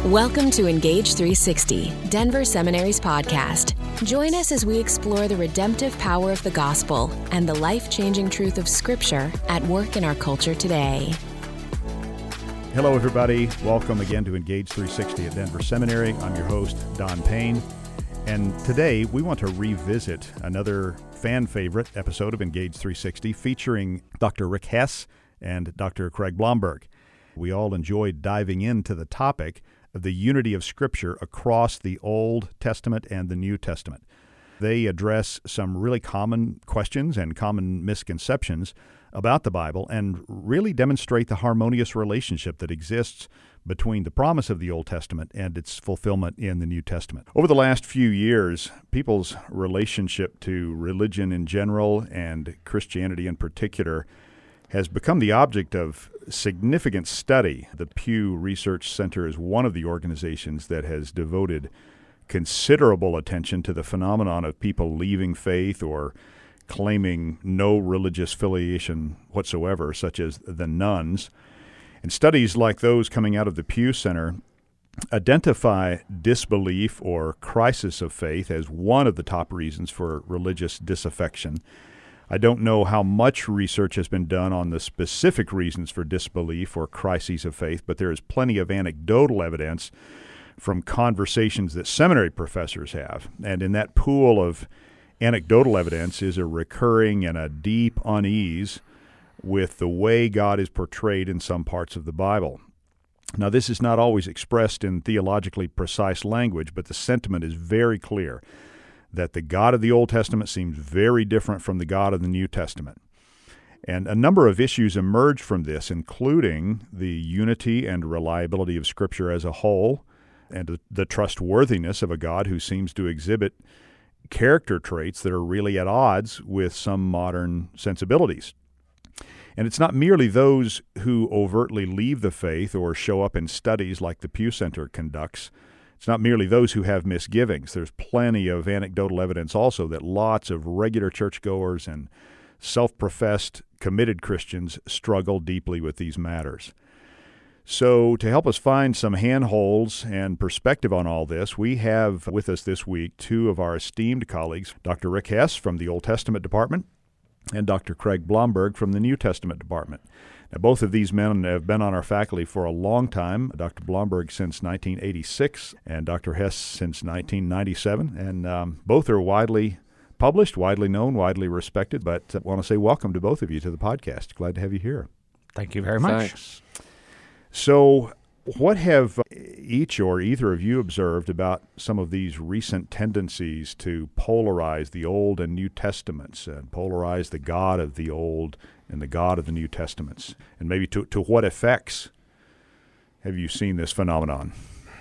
Welcome to Engage 360, Denver Seminary's podcast. Join us as we explore the redemptive power of the gospel and the life-changing truth of Scripture at work in our culture today. Hello, everybody. Welcome again to Engage 360 at Denver Seminary. I'm your host, Don Payne. And today we want to revisit another fan favorite episode of Engage 360 featuring Dr. Rick Hess and Dr. Craig Blomberg. We all enjoyed diving into the topic of the unity of Scripture across the Old Testament and the New Testament. They address some really common questions and common misconceptions about the Bible and really demonstrate the harmonious relationship that exists between the promise of the Old Testament and its fulfillment in the New Testament. Over the last few years, people's relationship to religion in general and Christianity in particular has become the object of significant study. The Pew Research Center is one of the organizations that has devoted considerable attention to the phenomenon of people leaving faith or claiming no religious affiliation whatsoever, such as the nuns. And studies like those coming out of the Pew Center identify disbelief or crisis of faith as one of the top reasons for religious disaffection. I don't know how much research has been done on the specific reasons for disbelief or crises of faith, but there is plenty of anecdotal evidence from conversations that seminary professors have. And in that pool of anecdotal evidence is a recurring and a deep unease with the way God is portrayed in some parts of the Bible. Now, this is not always expressed in theologically precise language, but the sentiment is very clear that the God of the Old Testament seems very different from the God of the New Testament. And a number of issues emerge from this, including the unity and reliability of Scripture as a whole, and the trustworthiness of a God who seems to exhibit character traits that are really at odds with some modern sensibilities. And it's not merely those who overtly leave the faith or show up in studies like the Pew Center conducts. It's not merely those who have misgivings. There's plenty of anecdotal evidence also that lots of regular churchgoers and self-professed committed Christians struggle deeply with these matters. So to help us find some handholds and perspective on all this, we have with us this week two of our esteemed colleagues, Dr. Rick Hess from the Old Testament Department and Dr. Craig Blomberg from the New Testament Department. Now, both of these men have been on our faculty for a long time, Dr. Blomberg since 1986 and Dr. Hess since 1997, and both are widely published, widely known, widely respected, but I want to say welcome to both of you to the podcast. Glad to have you here. Thank you very much. Thanks. So what have each or either of you observed about some of these recent tendencies to polarize the Old and New Testaments and polarize the God of the Old and the God of the New Testaments? And maybe to what effects have you seen this phenomenon?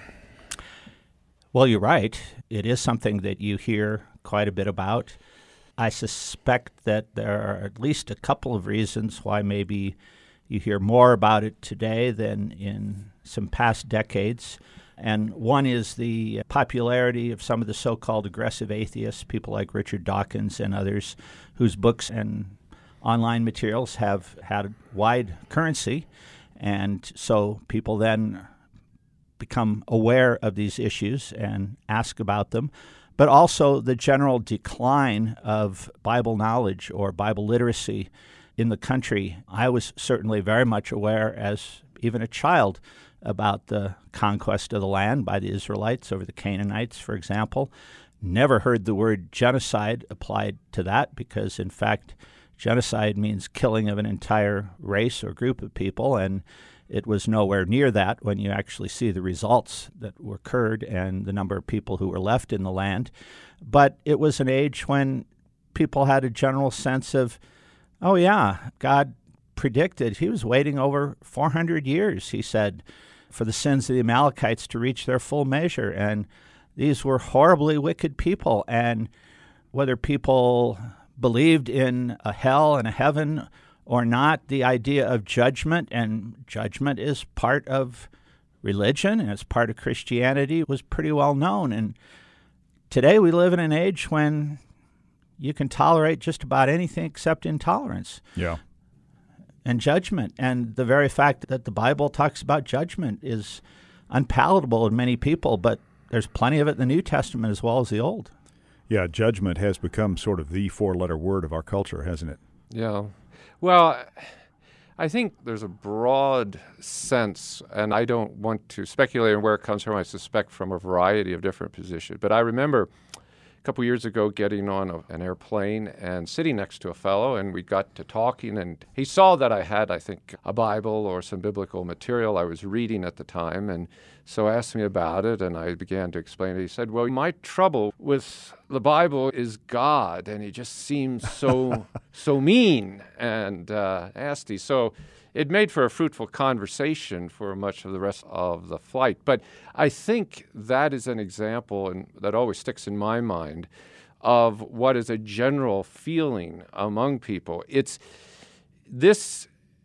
Well, you're right. It is something that you hear quite a bit about. I suspect that there are at least a couple of reasons why maybe you hear more about it today than in some past decades. And one is the popularity of some of the so-called aggressive atheists, people like Richard Dawkins and others, whose books and online materials have had wide currency. And so people then become aware of these issues and ask about them. But also the general decline of Bible knowledge or Bible literacy in the country. I was certainly very much aware as even a child about the conquest of the land by the Israelites over the Canaanites, for example. Never heard the word genocide applied to that because, in fact, genocide means killing of an entire race or group of people, and it was nowhere near that when you actually see the results that occurred and the number of people who were left in the land. But it was an age when people had a general sense of, oh yeah, God predicted. He was waiting over 400 years, he said, for the sins of the Amalekites to reach their full measure. And these were horribly wicked people. And whether people believed in a hell and a heaven or not, the idea of judgment, and judgment is part of religion and it's part of Christianity, was pretty well known. And today we live in an age when you can tolerate just about anything except intolerance. Yeah. And judgment. And the very fact that the Bible talks about judgment is unpalatable to many people, but there's plenty of it in the New Testament as well as the Old. Yeah, judgment has become sort of the four-letter word of our culture, hasn't it? Yeah. Well, I think there's a broad sense, and I don't want to speculate on where it comes from. I suspect from a variety of different positions. But I remember a couple years ago getting on an airplane and sitting next to a fellow, and we got to talking, and he saw that I had, I think, a Bible or some biblical material I was reading at the time, and so asked me about it, and I began to explain it. He said, well, my trouble with the Bible is God, and he just seems so mean and nasty. So it made for a fruitful conversation for much of the rest of the flight. But I think that is an example, and that always sticks in my mind, of what is a general feeling among people. It's this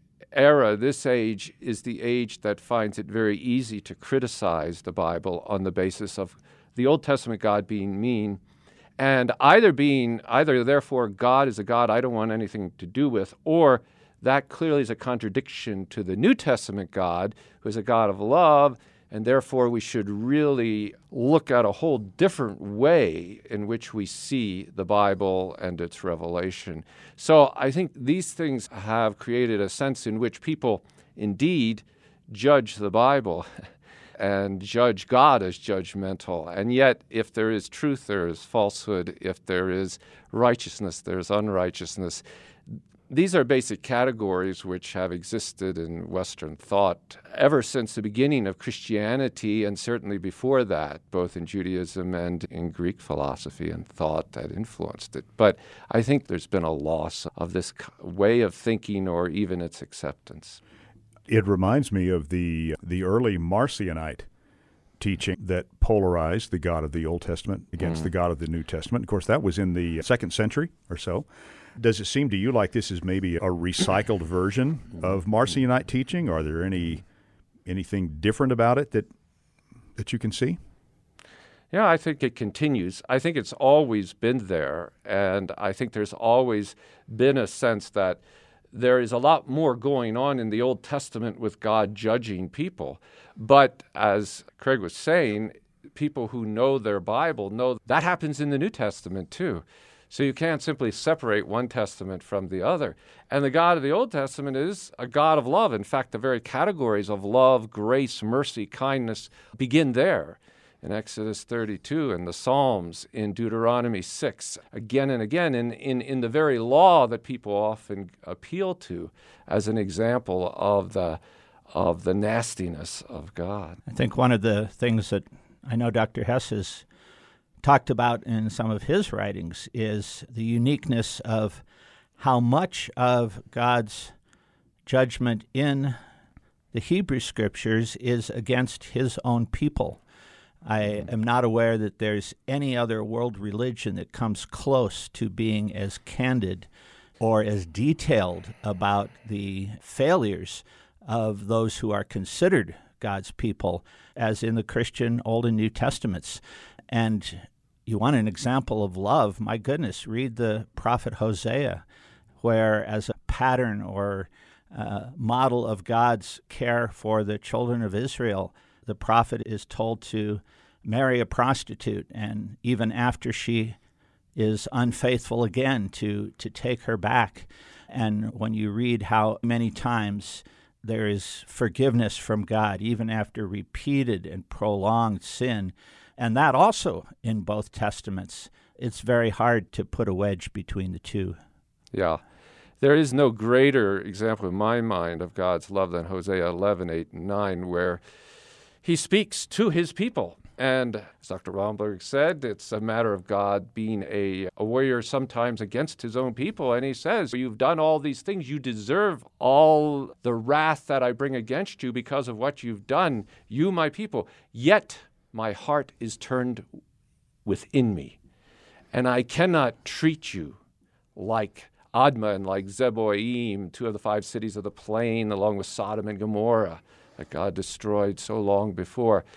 era, this age, is the age that finds it very easy to criticize the Bible on the basis of the Old Testament God being mean, and either therefore God is a God I don't want anything to do with, or that clearly is a contradiction to the New Testament God, who is a God of love, and therefore we should really look at a whole different way in which we see the Bible and its revelation. So I think these things have created a sense in which people indeed judge the Bible and judge God as judgmental. And yet, if there is truth, there is falsehood. If there is righteousness, there is unrighteousness. These are basic categories which have existed in Western thought ever since the beginning of Christianity, and certainly before that, both in Judaism and in Greek philosophy and thought that influenced it. But I think there's been a loss of this way of thinking or even its acceptance. It reminds me of the early Marcionite teaching that polarized the God of the Old Testament against the God of the New Testament. Of course, that was in the 2nd century or so. Does it seem to you like this is maybe a recycled version of Marcionite teaching? Are there anything different about it that you can see? Yeah, I think it continues. I think it's always been there, and I think there's always been a sense that there is a lot more going on in the Old Testament with God judging people. But as Craig was saying, people who know their Bible know that happens in the New Testament too. So you can't simply separate one testament from the other. And the God of the Old Testament is a God of love. In fact, the very categories of love, grace, mercy, kindness begin there. In Exodus 32, in the Psalms, in Deuteronomy 6, again and again, in the very law that people often appeal to as an example of the nastiness of God. I think one of the things that I know Dr. Hess has talked about in some of his writings is the uniqueness of how much of God's judgment in the Hebrew Scriptures is against his own people. I am not aware that there's any other world religion that comes close to being as candid or as detailed about the failures of those who are considered God's people as in the Christian Old and New Testaments. And you want an example of love, my goodness, read the prophet Hosea, where as a pattern or model of God's care for the children of Israel, the prophet is told to marry a prostitute, and even after she is unfaithful again, to take her back. And when you read how many times there is forgiveness from God, even after repeated and prolonged sin, and that also in both Testaments, it's very hard to put a wedge between the two. Yeah. There is no greater example in my mind of God's love than Hosea 11, 8, and 9, where he speaks to his people. And as Dr. Romberg said, it's a matter of God being a warrior sometimes against his own people. And he says, you've done all these things. You deserve all the wrath that I bring against you because of what you've done, you, my people. Yet my heart is turned within me, and I cannot treat you like Admah and like Zeboim, 2 of the 5 cities of the plain, along with Sodom and Gomorrah, that God destroyed so long before.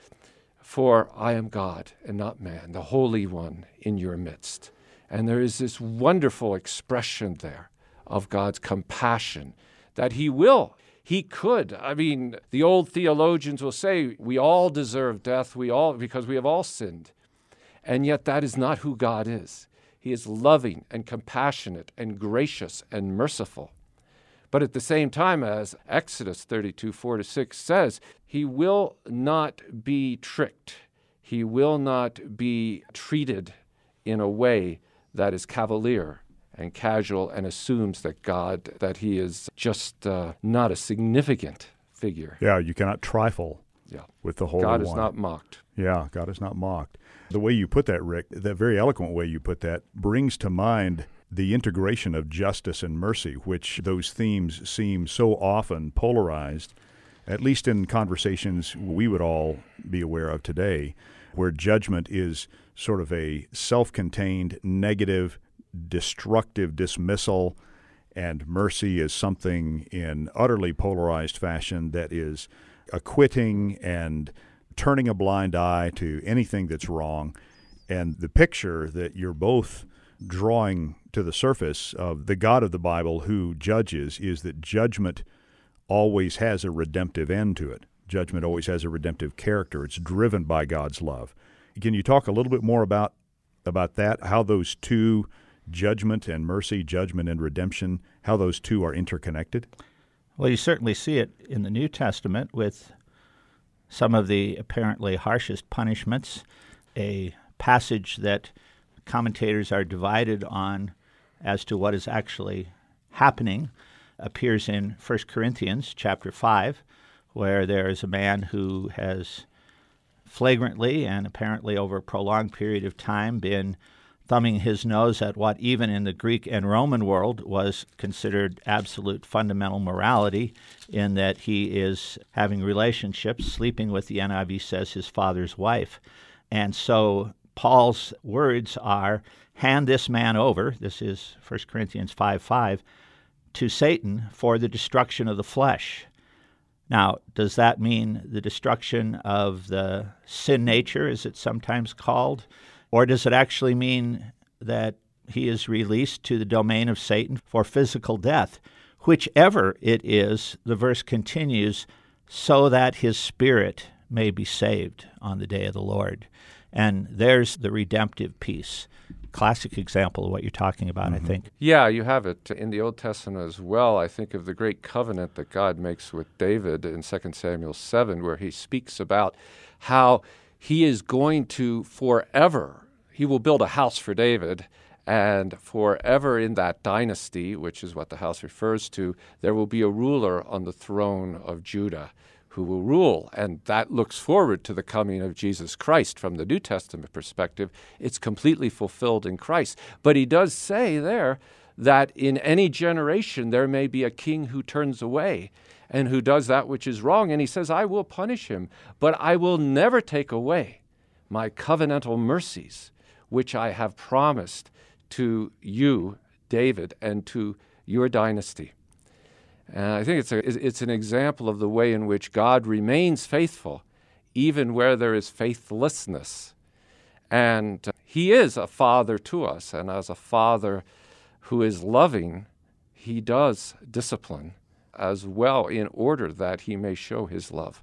For I am God and not man, the Holy One in your midst. And there is this wonderful expression there of God's compassion, that he will He could. I mean, the old theologians will say we all deserve death, because we have all sinned. And yet that is not who God is. He is loving and compassionate and gracious and merciful. But at the same time, as Exodus 32:4-6 says, he will not be tricked. He will not be treated in a way that is cavalier and casual and assumes that he is just not a significant figure. Yeah, you cannot trifle with the Holy One. God is not mocked. Yeah, God is not mocked. The way you put that, Rick, that very eloquent way you put that, brings to mind the integration of justice and mercy, which those themes seem so often polarized, at least in conversations we would all be aware of today, where judgment is sort of a self-contained, negative, destructive dismissal, and mercy is something in utterly polarized fashion that is acquitting and turning a blind eye to anything that's wrong. And the picture that you're both drawing to the surface of the God of the Bible who judges is that judgment always has a redemptive end to it. Judgment always has a redemptive character. It's driven by God's love. Can you talk a little bit more about that, how those two, judgment and mercy, judgment and redemption, how those two are interconnected? Well, you certainly see it in the New Testament with some of the apparently harshest punishments, a passage that commentators are divided on as to what is actually happening appears in 1 Corinthians chapter 5, where there is a man who has flagrantly and apparently over a prolonged period of time been thumbing his nose at what even in the Greek and Roman world was considered absolute fundamental morality, in that he is having relationships, sleeping with, the NIV says, his father's wife. And so Paul's words are, hand this man over, this is 1 Corinthians 5:5, to Satan for the destruction of the flesh. Now, does that mean the destruction of the sin nature, as it's sometimes called? Or does it actually mean that he is released to the domain of Satan for physical death? Whichever it is, the verse continues, so that his spirit may be saved on the day of the Lord. And there's the redemptive piece. Classic example of what you're talking about, I think. Yeah, you have it in the Old Testament as well. I think of the great covenant that God makes with David in 2 Samuel 7, where he speaks about how he is going to forever, he will build a house for David, and forever in that dynasty, which is what the house refers to, there will be a ruler on the throne of Judah who will rule. And that looks forward to the coming of Jesus Christ from the New Testament perspective. It's completely fulfilled in Christ. But he does say there that in any generation there may be a king who turns away and who does that which is wrong. And he says, I will punish him, but I will never take away my covenantal mercies, which I have promised to you, David, and to your dynasty. And I think it's an example of the way in which God remains faithful, even where there is faithlessness. And he is a father to us, and as a father who is loving, he does discipline as well in order that he may show his love.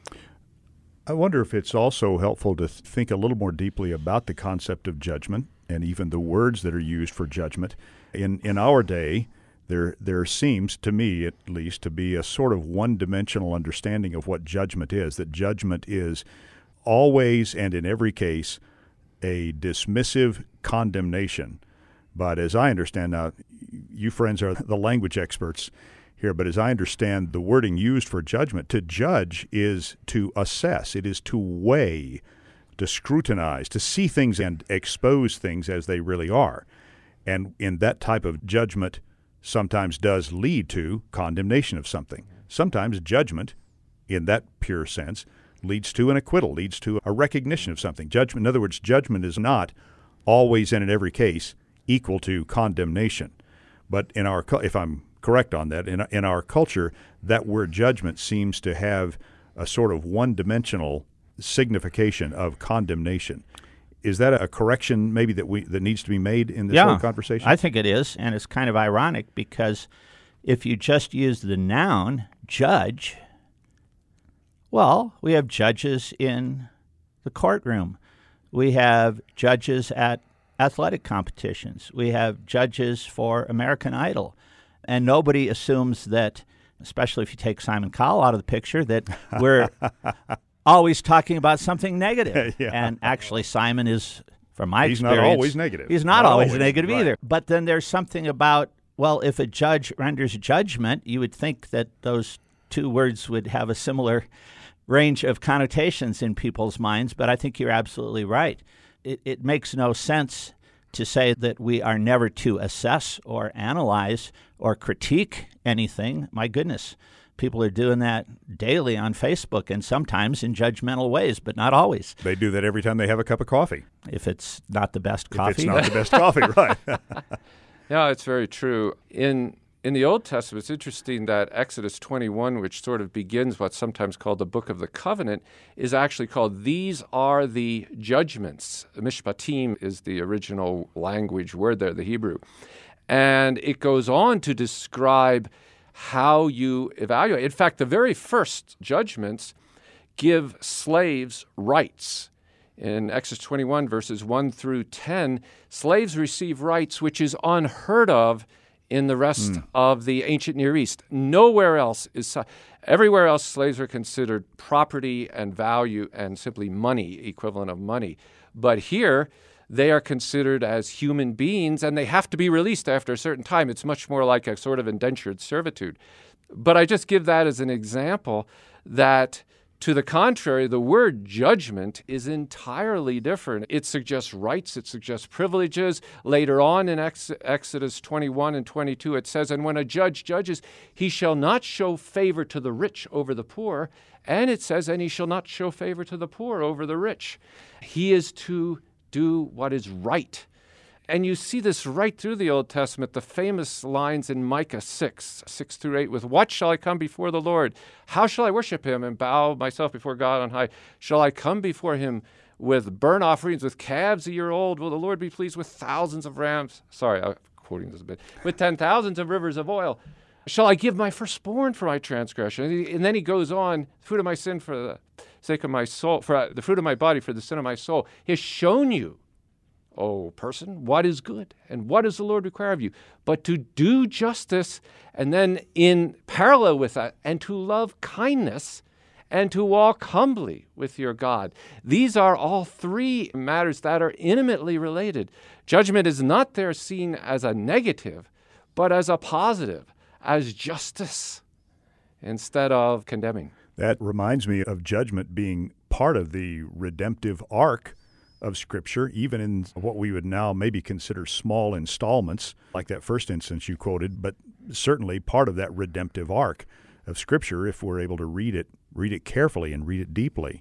I wonder if it's also helpful to think a little more deeply about the concept of judgment and even the words that are used for judgment. In our day, there seems, to me at least, to be a sort of one-dimensional understanding of what judgment is, that judgment is always and in every case a dismissive condemnation. But as I understand now, you friends are the language experts here, but as I understand the wording used for judgment, to judge is to assess, it is to weigh, to scrutinize, to see things and expose things as they really are. And in that type of judgment sometimes does lead to condemnation of something. Sometimes judgment, in that pure sense, leads to an acquittal, leads to a recognition of something. Judgment, in other words, judgment is not always and in every case equal to condemnation. But in our, if I'm correct on that, in our culture, that word judgment seems to have a sort of one-dimensional signification of condemnation. Is that a correction maybe that needs to be made in this whole conversation? I think it is, and it's kind of ironic because if you just use the noun judge, well, we have judges in the courtroom. We have judges at athletic competitions. We have judges for American Idol. And nobody assumes that, especially if you take Simon Cowell out of the picture, that we're always talking about something negative. Yeah. And actually, Simon is, from my He's experience... not always negative. He's not always negative right. either. But then there's something about, well, if a judge renders judgment, you would think that those two words would have a similar range of connotations in people's minds, but I think you're absolutely right. It makes no sense to say that we are never to assess or analyze or critique anything. My goodness, people are doing that daily on Facebook and sometimes in judgmental ways, but not always. They do that every time they have a cup of coffee. If it's not the best coffee. If it's not the best coffee, right. Yeah, it's very true. In the Old Testament, it's interesting that Exodus 21, which sort of begins what's sometimes called the Book of the Covenant, is actually called, "These are the judgments." Mishpatim is the original language word there, the Hebrew. And it goes on to describe how you evaluate. In fact, the very first judgments give slaves rights. In Exodus 21, verses 1 through 10, slaves receive rights which is unheard of in the rest of the ancient Near East. Nowhere else is everywhere else slaves are considered property and value and simply money, equivalent of money. But here they are considered as human beings and they have to be released after a certain time. It's much more like a sort of indentured servitude. But I just give that as an example that, to the contrary, the word judgment is entirely different. It suggests rights, it suggests privileges. Later on in Exodus 21 and 22, it says, "And when a judge judges, he shall not show favor to the rich over the poor." And it says, "And he shall not show favor to the poor over the rich." He is to do what is right. And you see this right through the Old Testament, the famous lines in Micah 6 through 8, with, "What shall I come before the Lord? How shall I worship him and bow myself before God on high? Shall I come before him with burnt offerings, with calves a year old? Will the Lord be pleased with thousands of rams?" Sorry, I'm quoting this a bit. "With 10,000s of rivers of oil. Shall I give my firstborn for my transgression?" And then he goes on, "Fruit of my sin for the sake of my soul, for the fruit of my body for the sin of my soul. He has shown you, O person, what is good, and what does the Lord require of you? But to do justice," and then in parallel with that, "and to love kindness, and to walk humbly with your God." These are all three matters that are intimately related. Judgment is not there seen as a negative, but as a positive, as justice, instead of condemning. That reminds me of judgment being part of the redemptive arc of Scripture, even in what we would now maybe consider small installments, like that first instance you quoted, but certainly part of that redemptive arc of Scripture if we're able to read it carefully and read it deeply.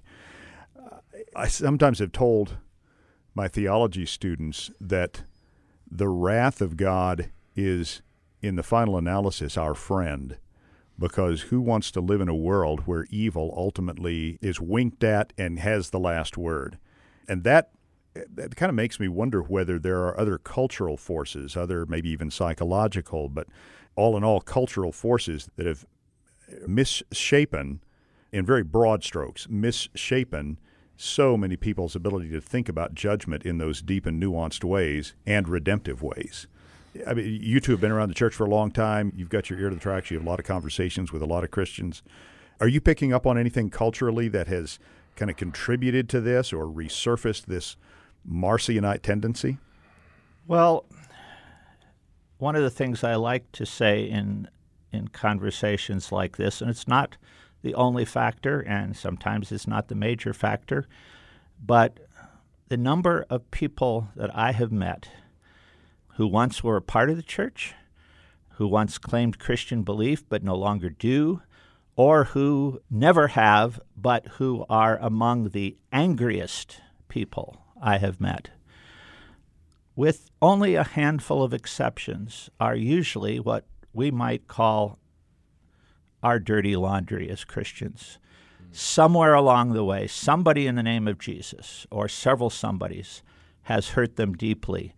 I sometimes have told my theology students that the wrath of God is, in the final analysis, our friend, because who wants to live in a world where evil ultimately is winked at and has the last word? And that kind of makes me wonder whether there are other cultural forces, other maybe even psychological, but all in all cultural forces that have misshapen, in very broad strokes, misshapen so many people's ability to think about judgment in those deep and nuanced ways and redemptive ways. I mean, you two have been around the church for a long time. You've got your ear to the tracks. You have a lot of conversations with a lot of Christians. Are you picking up on anything culturally that has kind of contributed to this or resurfaced this Marcionite tendency? Well, one of the things I like to say in conversations like this, and it's not the only factor, and sometimes it's not the major factor, but the number of people that I have met who once were a part of the church, who once claimed Christian belief but no longer do, or who never have, but who are among the angriest people I have met, with only a handful of exceptions, are usually what we might call our dirty laundry as Christians. Somewhere along the way, somebody in the name of Jesus, or several somebodies, has hurt them deeply.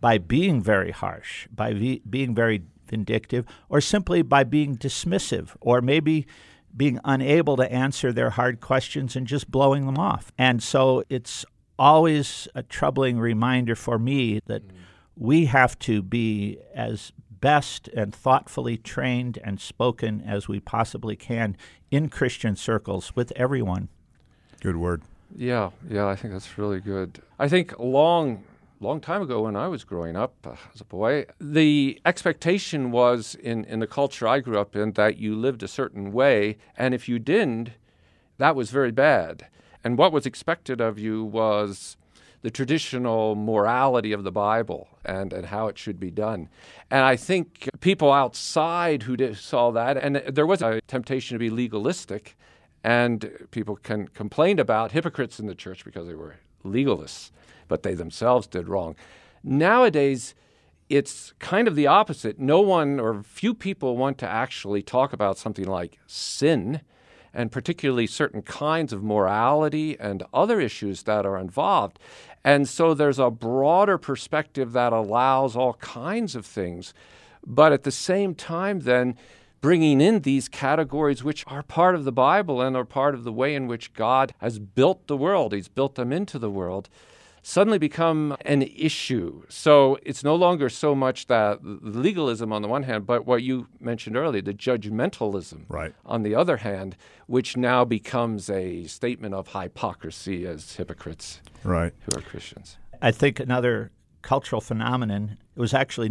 by being very harsh, by being very vindictive, or simply by being dismissive, or maybe being unable to answer their hard questions and just blowing them off. And so it's always a troubling reminder for me that we have to be as best and thoughtfully trained and spoken as we possibly can in Christian circles with everyone. Good word. Yeah, I think that's really good. I think long time ago when I was growing up as a boy, the expectation was in the culture I grew up in that you lived a certain way, and if you didn't, that was very bad. And what was expected of you was the traditional morality of the Bible and how it should be done. And I think people outside who saw that, and there was a temptation to be legalistic, and people can complain about hypocrites in the church because they were legalists, but they themselves did wrong. Nowadays, it's kind of the opposite. No one or few people want to actually talk about something like sin, and particularly certain kinds of morality and other issues that are involved. And so there's a broader perspective that allows all kinds of things. But at the same time, then, bringing in these categories which are part of the Bible and are part of the way in which God has built the world, He's built them into the world, suddenly become an issue. So it's no longer so much that legalism on the one hand, but what you mentioned earlier, the judgmentalism on the other hand, which now becomes a statement of hypocrisy as hypocrites who are Christians. I think another cultural phenomenon, it was actually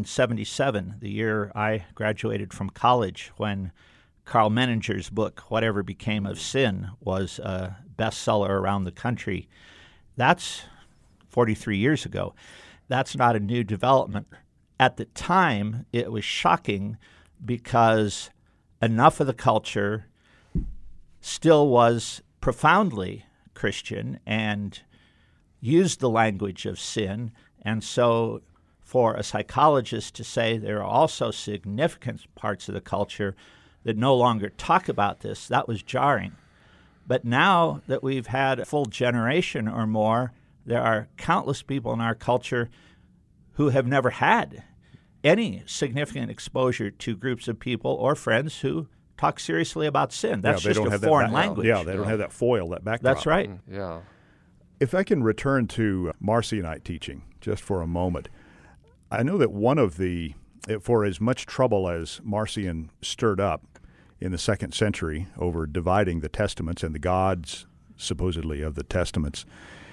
1977, the year I graduated from college, when Karl Menninger's book, Whatever Became of Sin, was a bestseller around the country. That's 43 years ago. That's not a new development. At the time, it was shocking because enough of the culture still was profoundly Christian and used the language of sin. And so for a psychologist to say there are also significant parts of the culture that no longer talk about this, that was jarring. But now that we've had a full generation or more, there are countless people in our culture who have never had any significant exposure to groups of people or friends who talk seriously about sin. That's just a foreign language. Yeah, they don't have that foil, that backdrop. That's right. Yeah. If I can return to Marcionite teaching just for a moment, I know that one of for as much trouble as Marcion stirred up in the 2nd century over dividing the Testaments and the gods, supposedly, of the Testaments,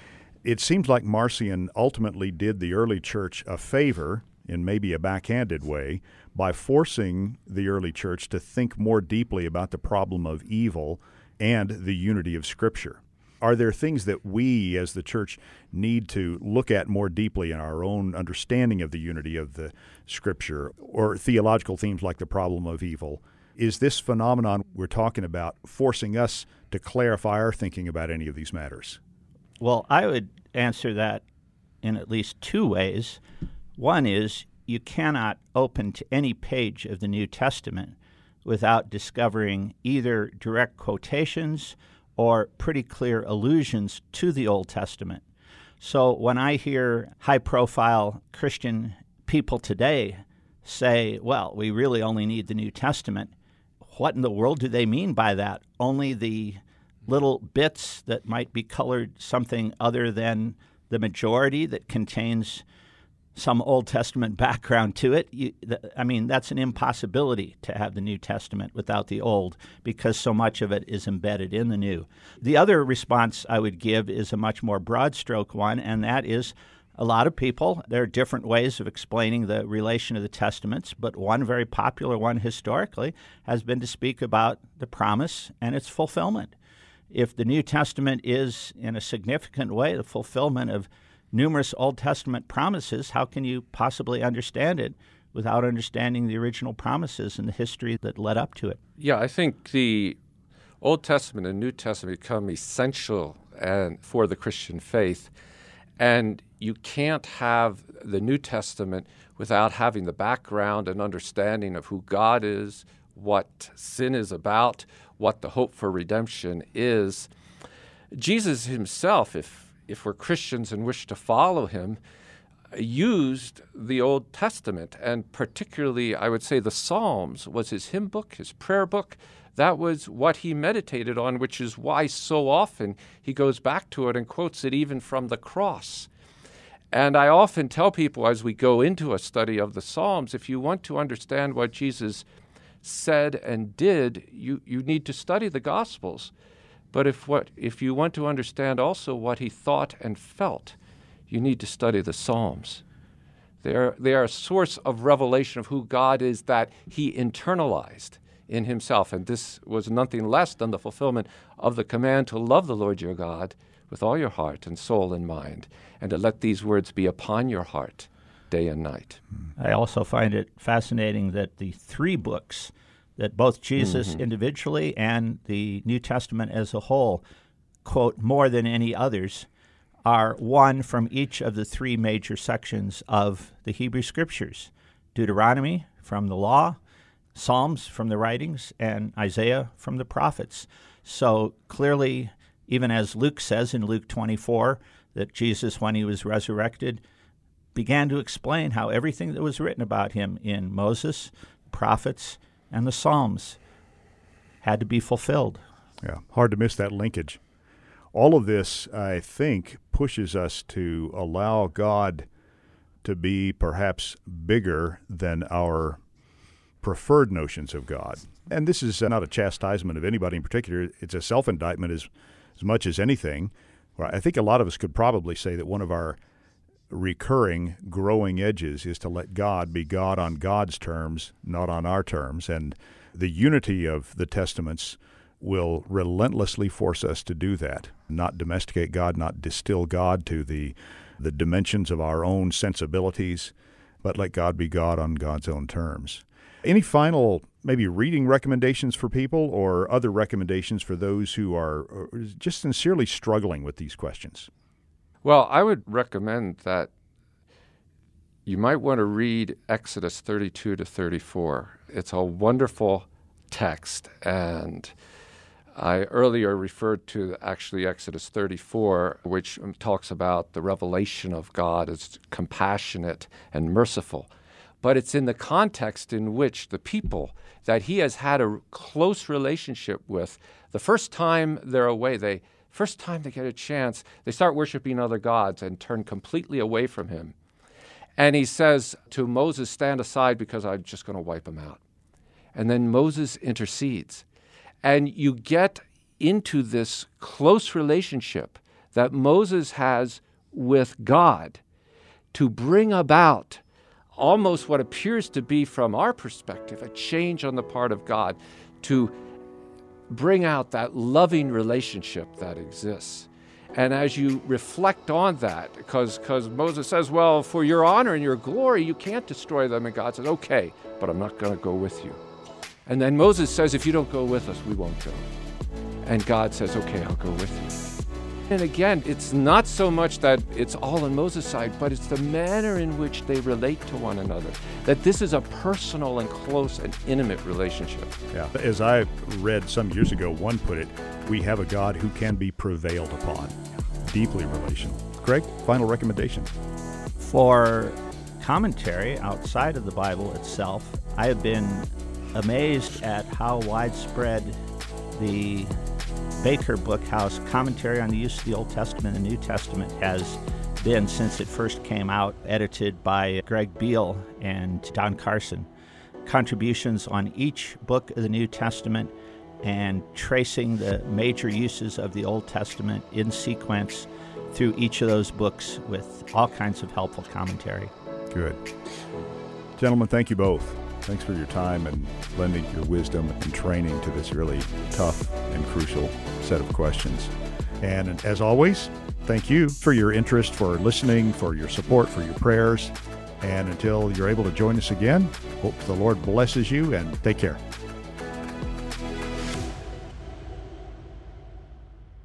it seems like Marcion ultimately did the early church a favor, in maybe a backhanded way, by forcing the early church to think more deeply about the problem of evil and the unity of Scripture. Are there things that we as the church need to look at more deeply in our own understanding of the unity of the Scripture, or theological themes like the problem of evil? Is this phenomenon we're talking about forcing us to clarify our thinking about any of these matters? Well, I would answer that in at least 2 ways. One is you cannot open to any page of the New Testament without discovering either direct quotations or pretty clear allusions to the Old Testament. So when I hear high-profile Christian people today say, well, we really only need the New Testament, what in the world do they mean by that? Only the little bits that might be colored something other than the majority that contains some Old Testament background to it? That's an impossibility to have the New Testament without the Old, because so much of it is embedded in the New. The other response I would give is a much more broad stroke one, and that is a lot of people, there are different ways of explaining the relation of the Testaments, but one very popular one historically has been to speak about the promise and its fulfillment. If the New Testament is, in a significant way, the fulfillment of numerous Old Testament promises, how can you possibly understand it without understanding the original promises and the history that led up to it? Yeah, I think the Old Testament and New Testament become essential for the Christian faith. And you can't have the New Testament without having the background and understanding of who God is, what sin is about, what the hope for redemption is. Jesus himself, if we're Christians and wish to follow him, used the Old Testament, and particularly, I would say, the Psalms was his hymn book, his prayer book. That was what he meditated on, which is why so often he goes back to it and quotes it even from the cross. And I often tell people as we go into a study of the Psalms, if you want to understand what Jesus said and did, you need to study the Gospels. But if you want to understand also what he thought and felt, you need to study the Psalms. They are a source of revelation of who God is that he internalized in himself. And this was nothing less than the fulfillment of the command to love the Lord your God with all your heart and soul and mind, and to let these words be upon your heart day and night. I also find it fascinating that the three books that both Jesus individually and the New Testament as a whole quote more than any others are one from each of the three major sections of the Hebrew Scriptures: Deuteronomy from the law, Psalms from the writings, and Isaiah from the prophets. So clearly, even as Luke says in Luke 24, that Jesus, when he was resurrected, began to explain how everything that was written about him in Moses, prophets, and the Psalms had to be fulfilled. Yeah, hard to miss that linkage. All of this, I think, pushes us to allow God to be perhaps bigger than our preferred notions of God. And this is not a chastisement of anybody in particular. It's a self-indictment as much as anything. I think a lot of us could probably say that one of our recurring growing edges is to let God be God on God's terms, not on our terms. And the unity of the Testaments will relentlessly force us to do that, not domesticate God, not distill God to the dimensions of our own sensibilities, but let God be God on God's own terms. Any final maybe reading recommendations for people or other recommendations for those who are just sincerely struggling with these questions? Well, I would recommend that you might want to read Exodus 32 to 34. It's a wonderful text, and I earlier referred to actually Exodus 34, which talks about the revelation of God as compassionate and merciful. But it's in the context in which the people that he has had a close relationship with, the first time they're away, first time they get a chance, they start worshiping other gods and turn completely away from him. And he says to Moses, stand aside because I'm just going to wipe them out. And then Moses intercedes. And you get into this close relationship that Moses has with God to bring about almost what appears to be, from our perspective, a change on the part of God to bring out that loving relationship that exists. And as you reflect on that, because Moses says, well, for your honor and your glory, you can't destroy them. And God says, okay, but I'm not going to go with you. And then Moses says, if you don't go with us, we won't go. And God says, okay, I'll go with you. And again, it's not so much that it's all on Moses' side, but it's the manner in which they relate to one another, that this is a personal and close and intimate relationship. Yeah. As I read some years ago, one put it, we have a God who can be prevailed upon, deeply relational. Greg, final recommendation. For commentary outside of the Bible itself, I have been amazed at how widespread the Baker Bookhouse commentary on the use of the Old Testament and New Testament has been since it first came out, edited by Greg Beale and Don Carson. Contributions on each book of the New Testament and tracing the major uses of the Old Testament in sequence through each of those books with all kinds of helpful commentary. Good. Gentlemen, thank you both. Thanks for your time and lending your wisdom and training to this really tough and crucial set of questions. And as always, thank you for your interest, for listening, for your support, for your prayers. And until you're able to join us again, hope the Lord blesses you and take care.